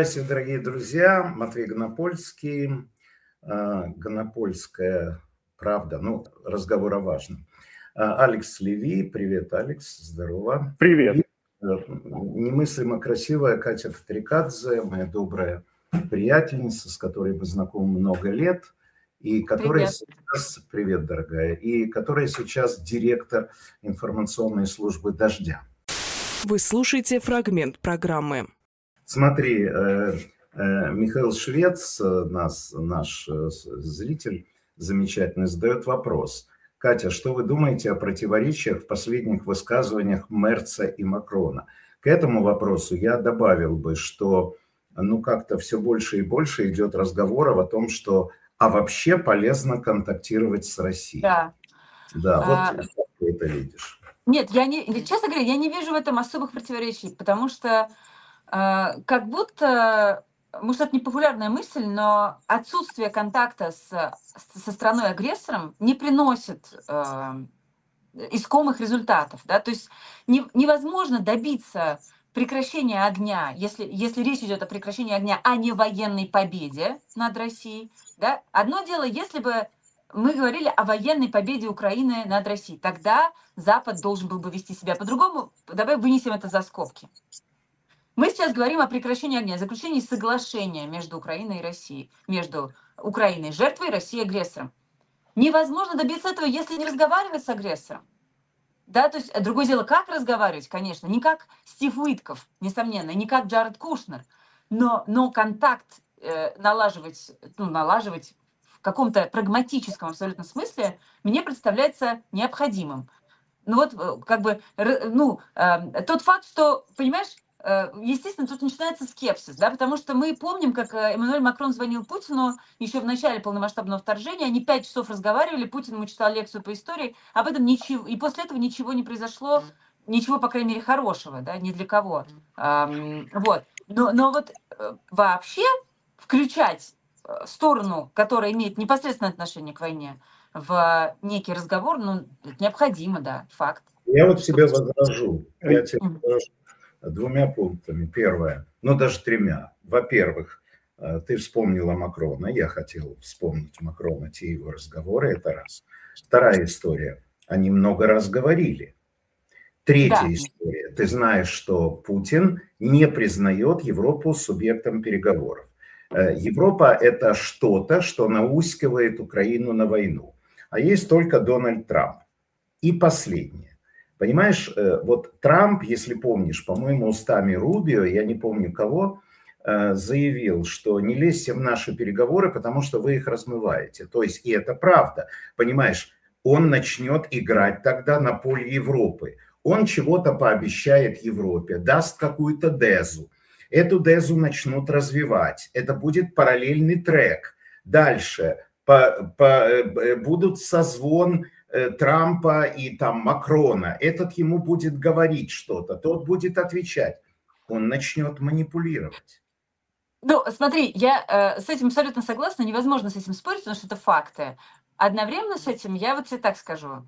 Здравствуйте, дорогие друзья. Матвей Гонопольский, Гонопольская правда. Ну, разговор о важном. Алекс Леви. Привет, Алекс. Здорово. Привет. И немыслимо красивая Катя Фатрикадзе, моя добрая приятельница, с которой мы знакомы много лет, и которая сейчас, привет, дорогая, и которая сейчас директор информационной службы «Дождя». Вы слушаете фрагмент программы. Смотри, Михаил Швец, наш зритель замечательный, задает вопрос. Катя, что вы думаете о противоречиях в последних высказываниях Мерца и Макрона? К этому вопросу я добавил бы, что как-то все больше и больше идет разговоров о том, что вообще полезно контактировать с Россией. Да. Да, вот как ты это видишь? Нет, честно говоря, я не вижу в этом особых противоречий, потому что как будто, может, это не популярная мысль, но отсутствие контакта со страной-агрессором не приносит искомых результатов. Да? То есть невозможно добиться прекращения огня, если речь идет о прекращении огня, а не военной победе над Россией. Да? Одно дело, если бы мы говорили о военной победе Украины над Россией, тогда Запад должен был бы вести себя по-другому. Давай вынесем это за скобки. Мы сейчас говорим о прекращении огня, заключении соглашения между Украиной и Россией, между Украиной жертвой и Россией агрессором. Невозможно добиться этого, если не разговаривать с агрессором. Да, то есть другое дело, как разговаривать, конечно, не как Стив Уитков, несомненно, не как Джаред Кушнер, но контакт налаживать в каком-то прагматическом абсолютно смысле мне представляется необходимым. Тот факт, что, понимаешь, естественно, тут начинается скепсис, да, потому что мы помним, как Эммануэль Макрон звонил Путину еще в начале полномасштабного вторжения, они 5 часов разговаривали, Путин ему читал лекцию по истории, об этом ничего, и после этого ничего не произошло, ничего, по крайней мере, хорошего, да, ни для кого. Но вообще включать сторону, которая имеет непосредственное отношение к войне, в некий разговор, это необходимо, да, факт. Я вот тебе возражу. Я тебе возражу 2 пунктами. Первое, даже 3. Во-первых, ты вспомнила Макрона, я хотел вспомнить Макрона, те его разговоры, это раз. Вторая история, они много раз говорили. Третья история, ты знаешь, что Путин не признает Европу субъектом переговоров. Европа – это что-то, что наускивает Украину на войну. А есть только Дональд Трамп. И последнее. Понимаешь, вот Трамп, если помнишь, по-моему, устами Рубио, я не помню кого, заявил, что не лезьте в наши переговоры, потому что вы их размываете. То есть, и это правда. Понимаешь, он начнет играть тогда на поле Европы. Он чего-то пообещает Европе, даст какую-то дезу. Эту дезу начнут развивать. Это будет параллельный трек. Дальше будут созвон Трампа и там Макрона. Этот ему будет говорить что-то, тот будет отвечать. Он начнет манипулировать. Смотри, я с этим абсолютно согласна, невозможно с этим спорить, потому что это факты. Одновременно с этим я вот тебе так скажу.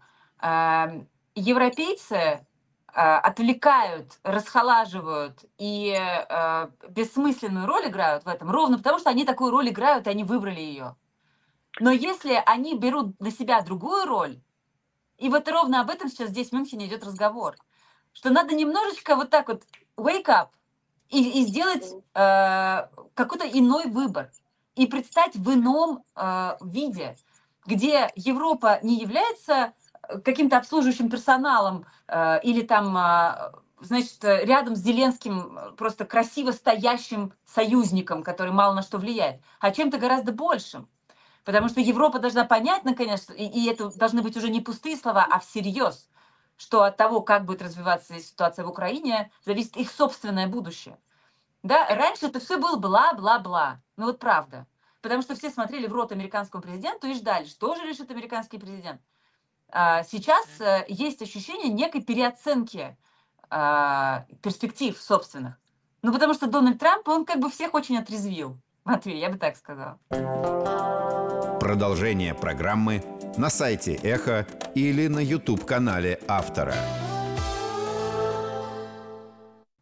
Европейцы отвлекают, расхолаживают и бессмысленную роль играют в этом, ровно потому что они такую роль играют, и они выбрали ее. Но если они берут на себя другую роль, и вот ровно об этом сейчас здесь в Мюнхене идет разговор, что надо немножечко вот так вот wake up и сделать какой-то иной выбор, и предстать в ином виде, где Европа не является каким-то обслуживающим персоналом или там, рядом с Зеленским просто красиво стоящим союзником, который мало на что влияет, а чем-то гораздо большим. Потому что Европа должна понять, наконец, и это должны быть уже не пустые слова, а всерьез, что от того, как будет развиваться ситуация в Украине, зависит их собственное будущее. Да? Раньше это все было бла-бла-бла. Ну вот правда. Потому что все смотрели в рот американскому президенту и ждали, что же решит американский президент. Сейчас есть ощущение некой переоценки перспектив собственных. Потому что Дональд Трамп, он как бы всех очень отрезвил. Матвей, я бы так сказала. Продолжение программы на сайте Эхо или на YouTube-канале автора.